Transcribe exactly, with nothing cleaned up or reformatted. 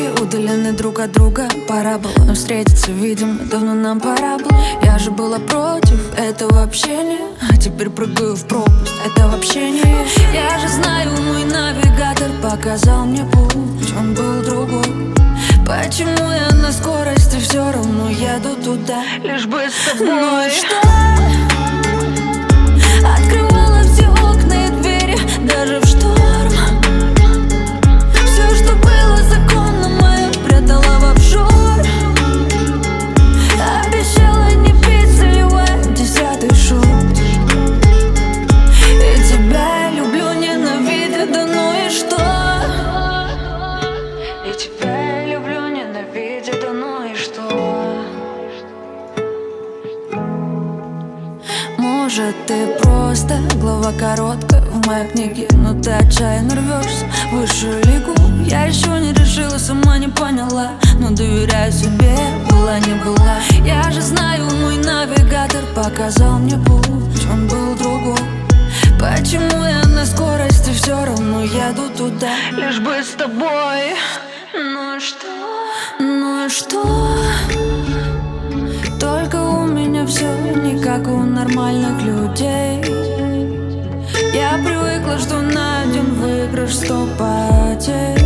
руки удалены друг от друга. Пора было нам встретиться, видимо, давно нам пора было. Я же была против этого общения, а теперь прыгаю в пропасть этого общения. Я же знаю, мой навигатор показал мне путь, он был другой. Почему я на скорости все равно еду туда, лишь бы с тобой? Ну и что? Открывала все окна и двери, даже в шторм. Все, что было законно мое, прятала в офшор. Обещала не пить, заливая десятый шот. И тебя я люблю, ненавидя, да ну и что? И тебя я люблю, ненавидя, да ну и что? Может, ты просто глава короткая в моей книге, но ты отчаянно рвешься в высшую лигу. Я еще не решила, сама не поняла, но доверяю себе, была не была. Я же знаю, мой навигатор показал мне путь, он был другой. Почему я на скорости все равно еду туда, лишь бы с тобой? Ну что? Ну что? Только у меня все не как у нормальных людей. Я привыкла, что на один выигрыш сто потерь.